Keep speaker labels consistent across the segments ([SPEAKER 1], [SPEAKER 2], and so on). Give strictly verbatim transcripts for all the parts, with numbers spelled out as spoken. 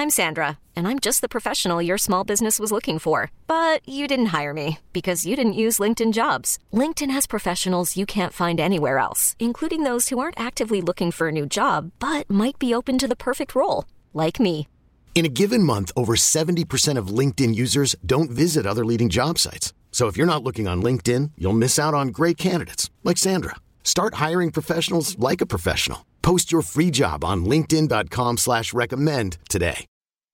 [SPEAKER 1] I'm Sandra, and I'm just the professional your small business was looking for. But you didn't hire me because you didn't use LinkedIn Jobs. LinkedIn has professionals you can't find anywhere else, including those who aren't actively looking for a new job, but might be open to the perfect role, like me.
[SPEAKER 2] In a given month, over seventy percent of LinkedIn users don't visit other leading job sites. So if you're not looking on LinkedIn, you'll miss out on great candidates like Sandra. Start hiring professionals like a professional. Post your free job on linkedin.com slash recommend today.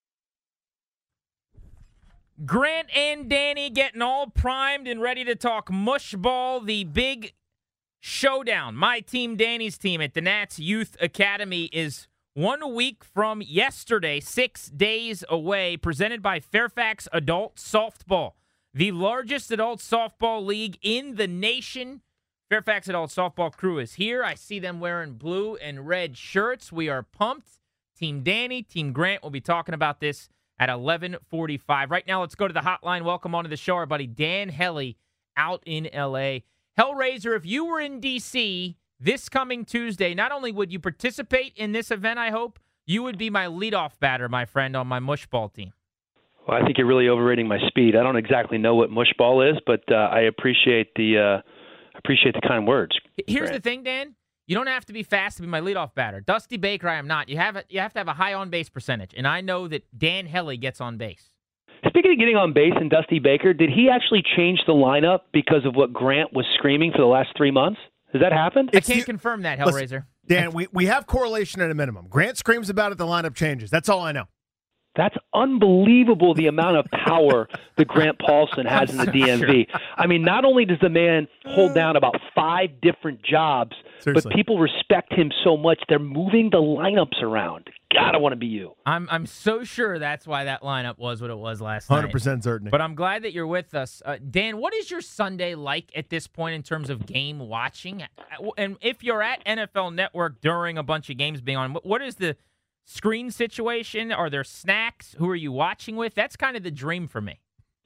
[SPEAKER 3] Grant and Danny getting all primed and ready to talk mush ball, the big showdown. My team, Danny's team at the Nats Youth Academy is one week from yesterday, six days away, presented by Fairfax Adult Softball, the largest adult softball league in the nation. Fairfax Adult Softball crew is here. I see them wearing blue and red shirts. We are pumped. Team Danny, Team Grant will be talking about this at eleven forty-five. Right now, let's go to the hotline. Welcome onto the show, our buddy Dan Hellie out in L A. Hellraiser, if you were in D C this coming Tuesday, not only would you participate in this event, I hope, you would be my leadoff batter, my friend, on my mushball team.
[SPEAKER 4] Well, I think you're really overrating my speed. I don't exactly know what mushball is, but uh, I appreciate the uh, appreciate the kind words.
[SPEAKER 3] Here's
[SPEAKER 4] Grant.
[SPEAKER 3] the thing, Dan. You don't have to be fast to be my leadoff batter. Dusty Baker, I am not. You have a, you have to have a high on-base percentage, and I know that Dan Hellie gets on base.
[SPEAKER 4] Speaking of getting on base and Dusty Baker, did he actually change the lineup because of what Grant was screaming for the last three months? Has that happened?
[SPEAKER 3] I can't confirm that, Hellraiser.
[SPEAKER 5] Listen, Dan, we, we have correlation at a minimum. Grant screams about it, the lineup changes. That's all I know.
[SPEAKER 4] That's unbelievable, the amount of power that Grant Paulson has in the D M V. I mean, not only does the man hold down about five different jobs,
[SPEAKER 5] Seriously.
[SPEAKER 4] but people respect him so much, they're moving the lineups around. God, I want to be you.
[SPEAKER 3] I'm I'm so sure that's why that lineup was what it was last
[SPEAKER 5] one hundred
[SPEAKER 3] night.
[SPEAKER 5] percent certainty.
[SPEAKER 3] But I'm glad that you're with us. Uh, Dan, what is your Sunday like at this point in terms of game watching? And if you're at N F L Network during a bunch of games being on, what is the screen situation? Are there snacks? Who are you watching with? That's kind of the dream for me.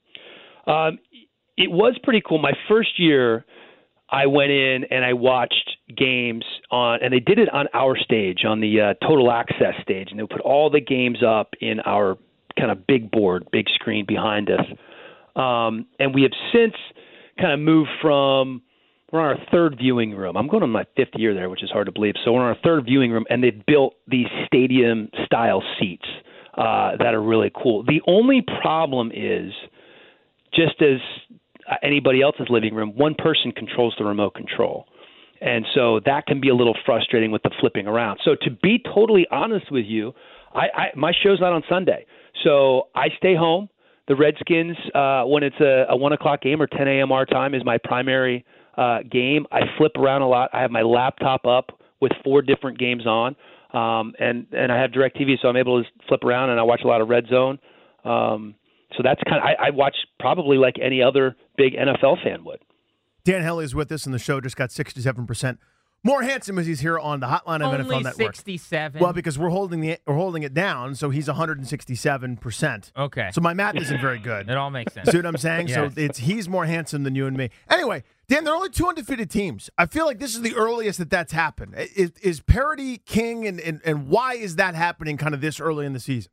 [SPEAKER 4] Um, it was pretty cool. My first year, I went in and I watched games on, and they did it on our stage, on the uh, Total Access stage, and they put all the games up in our kind of big board, big screen behind us. Um, and we have since kind of moved from, we're on our third viewing room. I'm going on my fifth year there, which is hard to believe. So we're on our third viewing room, and they've built these stadium-style seats uh, that are really cool. The only problem is, just as anybody else's living room, one person controls the remote control. And so that can be a little frustrating with the flipping around. So to be totally honest with you, I, I my show's not on Sunday. So I stay home. The Redskins, uh, when it's a, a one o'clock game or ten a.m. our time, is my primary uh, game. I flip around a lot. I have my laptop up with four different games on, um, and, and I have DirecTV, so I'm able to flip around, and I watch a lot of Red Zone. Um, so that's kind of, I, I watch probably like any other big N F L fan would.
[SPEAKER 5] Dan Hellie is with us, and the show just got sixty-seven percent more handsome as he's here on the Hotline of
[SPEAKER 3] Only
[SPEAKER 5] N F L Network.
[SPEAKER 3] sixty-seven.
[SPEAKER 5] Well, because we're holding the we're holding it down, so he's one hundred sixty-seven percent.
[SPEAKER 3] Okay.
[SPEAKER 5] So my math isn't very good.
[SPEAKER 3] It all makes sense.
[SPEAKER 5] See what I'm saying?
[SPEAKER 3] Yes.
[SPEAKER 5] So it's he's more handsome than you and me. Anyway, Dan, there are only two undefeated teams. I feel like this is the earliest that that's happened. Is, is parity king, and, and, and why is that happening kind of this early in the season?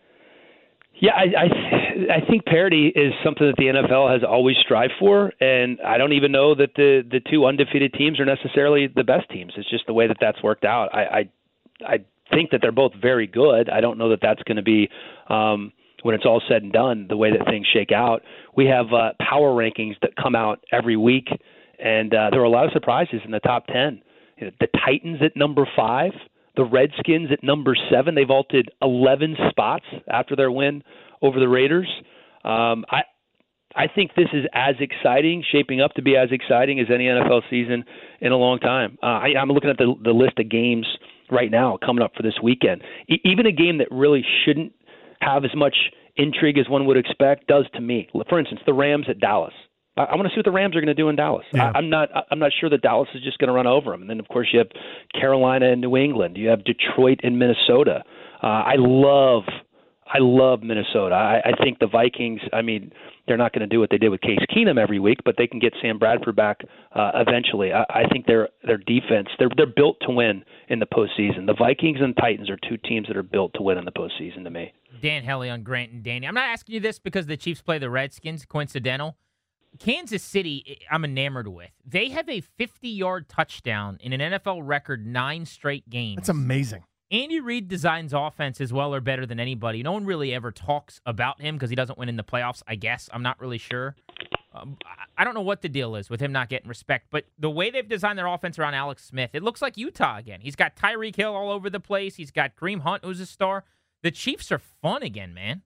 [SPEAKER 4] Yeah, I, I I think parity is something that the N F L has always strived for, and I don't even know that the, the two undefeated teams are necessarily the best teams. It's just the way that that's worked out. I I, I think that they're both very good. I don't know that that's going to be, um, when it's all said and done, the way that things shake out. We have uh, power rankings that come out every week, and uh, there were a lot of surprises in the top ten. You know, the Titans at number five. The Redskins at number seven. They vaulted eleven spots after their win over the Raiders. Um, I I think this is as exciting, shaping up to be as exciting as any N F L season in a long time. Uh, I, I'm looking at the, the list of games right now coming up for this weekend. E- even a game that really shouldn't have as much intrigue as one would expect does to me. For instance, the Rams at Dallas. I want to see what the Rams are going to do in Dallas.
[SPEAKER 5] Yeah.
[SPEAKER 4] I, I'm not. I'm not sure that Dallas is just going to run over them. And then, of course, you have Carolina and New England. You have Detroit and Minnesota. Uh, I love. I love Minnesota. I, I think the Vikings. I mean, they're not going to do what they did with Case Keenum every week, but they can get Sam Bradford back uh, eventually. I, I think their their defense. They're they're built to win in the postseason. The Vikings and Titans are two teams that are built to win in the postseason to me.
[SPEAKER 3] Dan Hellie on Grant and Danny. I'm not asking you this because the Chiefs play the Redskins, coincidental. Kansas City, I'm enamored with. They have a fifty-yard touchdown in an N F L record nine straight games.
[SPEAKER 5] That's amazing.
[SPEAKER 3] Andy Reid designs offense as well or better than anybody. No one really ever talks about him because he doesn't win in the playoffs, I guess. I'm not really sure. Um, I don't know what the deal is with him not getting respect, but the way they've designed their offense around Alex Smith, it looks like Utah again. He's got Tyreek Hill all over the place. He's got Kareem Hunt, who's a star. The Chiefs are fun again, man.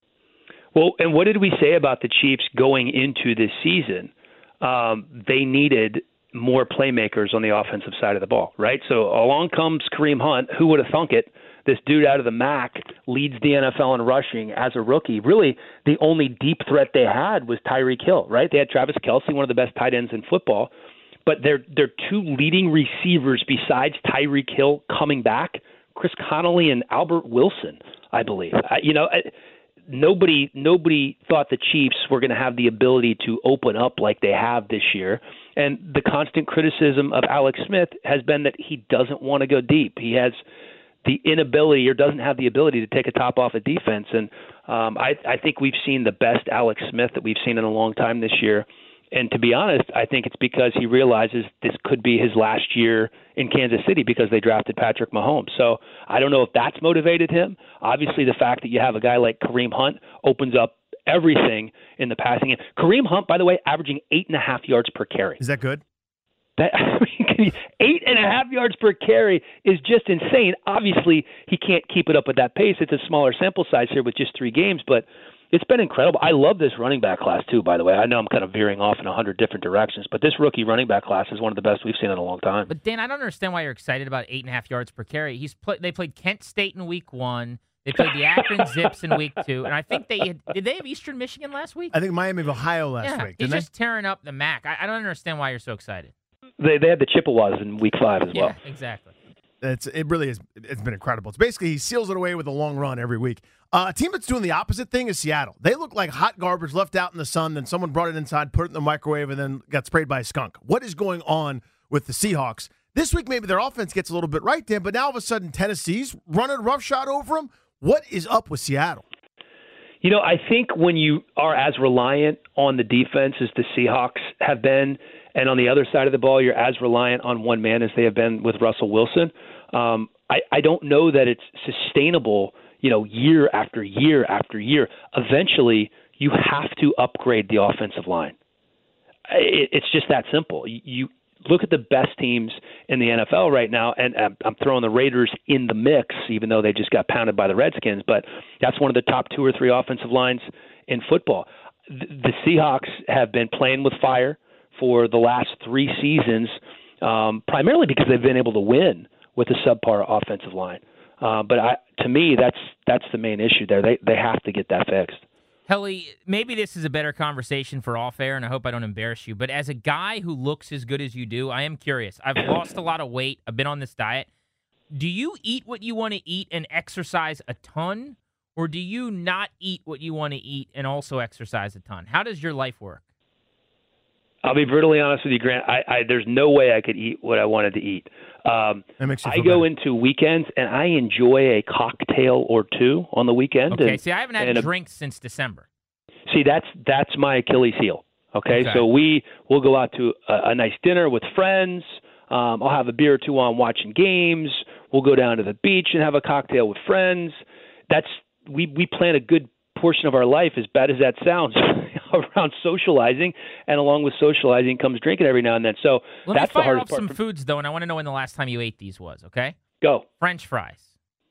[SPEAKER 4] Well, and what did we say about the Chiefs going into this season? Um, they needed more playmakers on the offensive side of the ball, right? So along comes Kareem Hunt. Who would have thunk it? This dude out of the M A C leads the N F L in rushing as a rookie. Really, the only deep threat they had was Tyreek Hill, right? They had Travis Kelce, one of the best tight ends in football. But their their two leading receivers besides Tyreek Hill coming back, Chris Connolly and Albert Wilson, I believe. I, you know, I, nobody nobody thought the Chiefs were going to have the ability to open up like they have this year. And the constant criticism of Alex Smith has been that he doesn't want to go deep. He has the inability or doesn't have the ability to take a top off a defense. And um, I, I think we've seen the best Alex Smith that we've seen in a long time this year. And to be honest, I think it's because he realizes this could be his last year in Kansas City because they drafted Patrick Mahomes. So I don't know if that's motivated him. Obviously, the fact that you have a guy like Kareem Hunt opens up everything in the passing game. Kareem Hunt, by the way, averaging eight and a half yards per carry.
[SPEAKER 5] Is that good?
[SPEAKER 4] That, I mean, eight and a half yards per carry is just insane. Obviously, he can't keep it up at that pace. It's a smaller sample size here with just three games, but it's been incredible. I love this running back class, too, by the way. I know I'm kind of veering off in a hundred different directions, but this rookie running back class is one of the best we've seen in a long time.
[SPEAKER 3] But, Dan, I don't understand why you're excited about eight and a half yards per carry. He's play, They played Kent State in week one. They played the Akron Zips in week two. And I think they had, did they have Eastern Michigan last week?
[SPEAKER 5] I think Miami of Ohio last
[SPEAKER 3] yeah,
[SPEAKER 5] week.
[SPEAKER 3] He's
[SPEAKER 5] Didn't
[SPEAKER 3] just tearing up the M A C. I, I don't understand why you're so excited.
[SPEAKER 4] They they had the Chippewas in week five as well.
[SPEAKER 3] Yeah, exactly.
[SPEAKER 5] It's it really is. It's been incredible. It's basically he seals it away with a long run every week. Uh, a team that's doing the opposite thing is Seattle. They look like hot garbage left out in the sun. Then someone brought it inside, put it in the microwave, and then got sprayed by a skunk. What is going on with the Seahawks this week? Maybe their offense gets a little bit right there, but now all of a sudden Tennessee's running roughshod over them. What is up with Seattle?
[SPEAKER 4] You know, I think when you are as reliant on the defense as the Seahawks have been, and on the other side of the ball, you're as reliant on one man as they have been with Russell Wilson. Um, I, I don't know that it's sustainable, you know, year after year after year. Eventually, you have to upgrade the offensive line. It, it's just that simple. You, you look at the best teams in the N F L right now, and I'm throwing the Raiders in the mix, even though they just got pounded by the Redskins, but that's one of the top two or three offensive lines in football. The Seahawks have been playing with fire for the last three seasons, um, primarily because they've been able to win with a subpar offensive line. Uh, but I, to me, that's that's the main issue there. They they have to get that fixed.
[SPEAKER 3] Hellie, maybe this is a better conversation for off air, and I hope I don't embarrass you, but as a guy who looks as good as you do, I am curious. I've lost a lot of weight. I've been on this diet. Do you eat what you want to eat and exercise a ton, or do you not eat what you want to eat and also exercise a ton? How does your life work?
[SPEAKER 4] I'll be brutally honest with you, Grant. I, I, there's no way I could eat what I wanted to eat. Um,
[SPEAKER 5] that makes you
[SPEAKER 4] I
[SPEAKER 5] feel
[SPEAKER 4] go
[SPEAKER 5] better.
[SPEAKER 4] into weekends, and I enjoy a cocktail or two on the weekend.
[SPEAKER 3] Okay,
[SPEAKER 4] and,
[SPEAKER 3] see, I haven't had a drink since December.
[SPEAKER 4] See, that's that's my Achilles heel. Okay,
[SPEAKER 3] okay.
[SPEAKER 4] so we will go out to a, a nice dinner with friends. Um, I'll have a beer or two while I'm watching games. We'll go down to the beach and have a cocktail with friends. That's we we plan a good portion of our life, as bad as that sounds, around socializing, and along with socializing comes drinking every now and then. So
[SPEAKER 3] Let
[SPEAKER 4] that's
[SPEAKER 3] me fire
[SPEAKER 4] the hardest
[SPEAKER 3] off
[SPEAKER 4] part.
[SPEAKER 3] some
[SPEAKER 4] for-
[SPEAKER 3] foods, though, and I want to know when the last time you ate these was, okay?
[SPEAKER 4] Go.
[SPEAKER 3] French fries.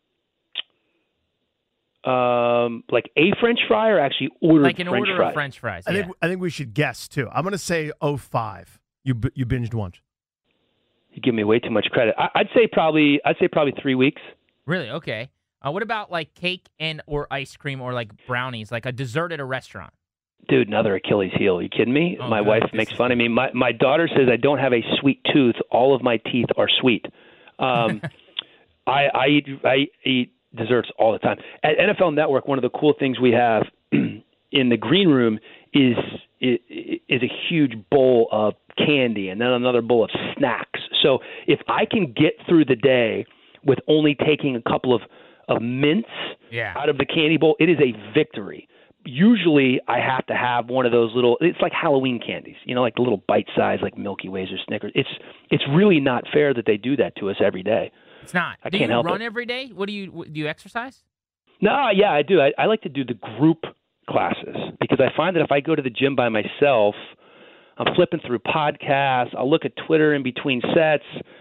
[SPEAKER 4] Um, like a French fry, or actually ordered
[SPEAKER 3] Like an
[SPEAKER 4] French
[SPEAKER 3] order
[SPEAKER 4] fry?
[SPEAKER 3] of French fries,
[SPEAKER 5] I
[SPEAKER 3] yeah.
[SPEAKER 5] think I think we should guess too. I'm going to say oh five. You b- you binged once.
[SPEAKER 4] You give me way too much credit. I, I'd say probably. I'd say probably three weeks.
[SPEAKER 3] Really? Okay. Uh, what about like cake and or ice cream or like brownies, like a dessert at a restaurant?
[SPEAKER 4] Dude, another Achilles heel. Are you kidding me?
[SPEAKER 3] Oh,
[SPEAKER 4] my
[SPEAKER 3] God,
[SPEAKER 4] wife
[SPEAKER 3] this
[SPEAKER 4] makes
[SPEAKER 3] is-
[SPEAKER 4] fun of me. My my daughter says I don't have a sweet tooth. All of my teeth are sweet. Um, I, I eat I eat desserts all the time. At N F L Network, one of the cool things we have in the green room is is a huge bowl of candy and then another bowl of snacks. So if I can get through the day with only taking a couple of of mints
[SPEAKER 3] yeah.
[SPEAKER 4] out of the candy bowl, it is a victory. Usually I have to have one of those little, it's like Halloween candies, you know, like the little bite size, like Milky Ways or Snickers. It's it's really not fair that they do that to us every day.
[SPEAKER 3] It's not.
[SPEAKER 4] I
[SPEAKER 3] do
[SPEAKER 4] can't
[SPEAKER 3] you
[SPEAKER 4] help
[SPEAKER 3] run
[SPEAKER 4] it.
[SPEAKER 3] every day? What do you do? You exercise?
[SPEAKER 4] No, yeah, I do. I, I like to do the group classes because I find that if I go to the gym by myself, I'm flipping through podcasts. I'll look at Twitter in between sets.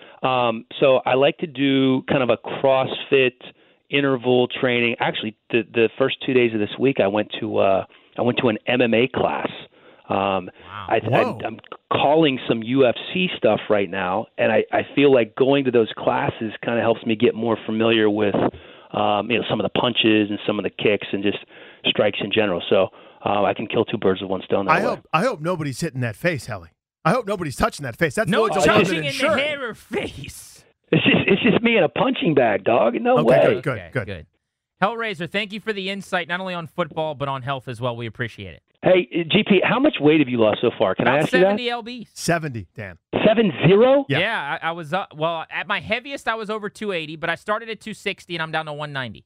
[SPEAKER 4] Um, so I like to do kind of a CrossFit interval training. Actually, the the first two days of this week, I went to uh, I went to an M M A class. Um,
[SPEAKER 3] wow.
[SPEAKER 4] I, I, I'm calling some U F C stuff right now, and I, I feel like going to those classes kind of helps me get more familiar with um, you know some of the punches and some of the kicks and just strikes in general. So uh, I can kill two birds with one stone that
[SPEAKER 5] I
[SPEAKER 4] way.
[SPEAKER 5] hope I hope nobody's hitting that face, Helly. I hope nobody's touching that face. That's
[SPEAKER 3] no
[SPEAKER 5] Lloyd's
[SPEAKER 3] touching
[SPEAKER 5] ultimate
[SPEAKER 3] in the
[SPEAKER 5] insurance.
[SPEAKER 3] hair or face.
[SPEAKER 4] It's just it's just me in a punching bag, dog. No
[SPEAKER 5] Okay,
[SPEAKER 4] way.
[SPEAKER 5] good, good,
[SPEAKER 3] Okay,
[SPEAKER 5] good.
[SPEAKER 3] good. Hellraiser, thank you for the insight, not only on football, but on health as well. We appreciate it.
[SPEAKER 4] Hey, G P, how much weight have you lost so far? Can I
[SPEAKER 3] About
[SPEAKER 4] ask you that?
[SPEAKER 3] seventy lbs.
[SPEAKER 5] seventy, Dan.
[SPEAKER 4] Seven zero?
[SPEAKER 5] Yeah.
[SPEAKER 3] Yeah, I, I was up. Well, at my heaviest, I was over two eighty, but I started at two sixty, and I'm down to one ninety.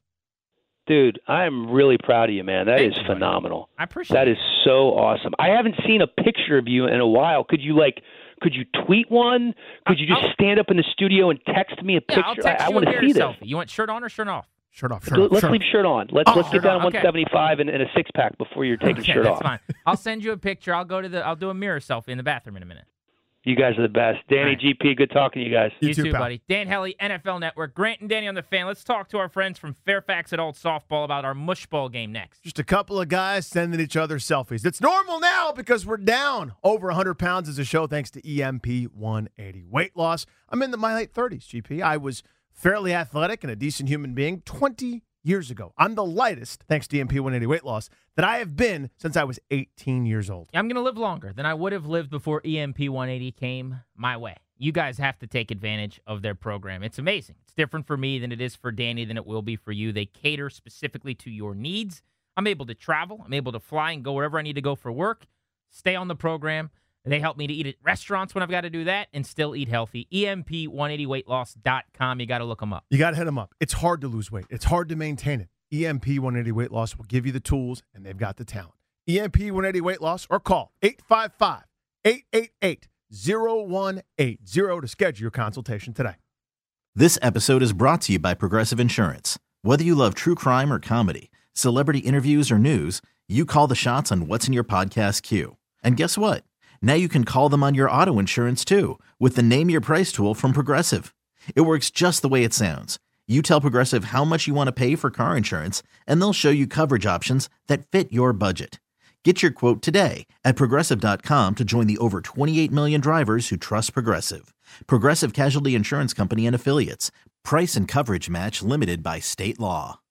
[SPEAKER 4] Dude, I am really proud of you, man. That
[SPEAKER 3] Thank
[SPEAKER 4] is
[SPEAKER 3] you, buddy.
[SPEAKER 4] phenomenal.
[SPEAKER 3] I appreciate
[SPEAKER 4] That
[SPEAKER 3] it.
[SPEAKER 4] is so awesome. I haven't seen a picture of you in a while. Could you like? Could you tweet one? Could you just
[SPEAKER 3] I'll-
[SPEAKER 4] stand up in the studio and text me a
[SPEAKER 3] Yeah,
[SPEAKER 4] picture?
[SPEAKER 3] I'll text
[SPEAKER 4] I, I
[SPEAKER 3] you
[SPEAKER 4] want
[SPEAKER 3] a
[SPEAKER 4] to
[SPEAKER 3] mirror
[SPEAKER 4] see this.
[SPEAKER 3] selfie. You want shirt on or shirt off?
[SPEAKER 5] Shirt off, shirt
[SPEAKER 4] L-
[SPEAKER 5] off.
[SPEAKER 4] Let's
[SPEAKER 5] shirt
[SPEAKER 4] leave
[SPEAKER 5] off.
[SPEAKER 4] shirt on. Let's
[SPEAKER 5] Oh,
[SPEAKER 4] let's get
[SPEAKER 3] shirt
[SPEAKER 4] down
[SPEAKER 3] on.
[SPEAKER 4] to
[SPEAKER 3] Okay.
[SPEAKER 4] one seventy-five and, and a six pack before you're taking
[SPEAKER 3] Okay,
[SPEAKER 4] shirt
[SPEAKER 3] that's
[SPEAKER 4] off.
[SPEAKER 3] fine. I'll send you a picture. I'll go to the. I'll do a mirror selfie in the bathroom in a minute.
[SPEAKER 4] You guys are the best. Danny,
[SPEAKER 3] All right.
[SPEAKER 4] G P, good talking to you guys.
[SPEAKER 5] You
[SPEAKER 3] You,
[SPEAKER 5] too,
[SPEAKER 3] too,
[SPEAKER 5] pal.
[SPEAKER 3] buddy. Dan Helly, N F L Network. Grant and Danny on the Fan. Let's talk to our friends from Fairfax Adult Softball about our mush ball game next.
[SPEAKER 5] Just a couple of guys sending each other selfies. It's normal now because we're down over one hundred pounds as a show thanks to E M P one eighty. Weight loss. I'm in the, my late thirties, G P. I was fairly athletic and a decent human being twenty years ago. I'm the lightest, thanks to E M P one eighty weight loss, that I have been since I was eighteen years old.
[SPEAKER 3] I'm going to live longer than I would have lived before E M P one eighty came my way. You guys have to take advantage of their program. It's amazing. It's different for me than it is for Danny, than it will be for you. They cater specifically to your needs. I'm able to travel. I'm able to fly and go wherever I need to go for work, stay on the program. They help me to eat at restaurants when I've got to do that and still eat healthy. E M P one eighty weight loss dot com. You got to look them up.
[SPEAKER 5] You got to hit them up. It's hard to lose weight. It's hard to maintain it. E M P one eighty Weight Loss will give you the tools, and they've got the talent. E M P one eighty Weight Loss, or call eight five five, eight eight eight, zero one eight zero to schedule your consultation today.
[SPEAKER 6] This episode is brought to you by Progressive Insurance. Whether you love true crime or comedy, celebrity interviews or news, you call the shots on what's in your podcast queue. And guess what? Now you can call them on your auto insurance too with the Name Your Price tool from Progressive. It works just the way it sounds. You tell Progressive how much you want to pay for car insurance, and they'll show you coverage options that fit your budget. Get your quote today at Progressive dot com to join the over twenty-eight million drivers who trust Progressive. Progressive Casualty Insurance Company and Affiliates. Price and coverage match limited by state law.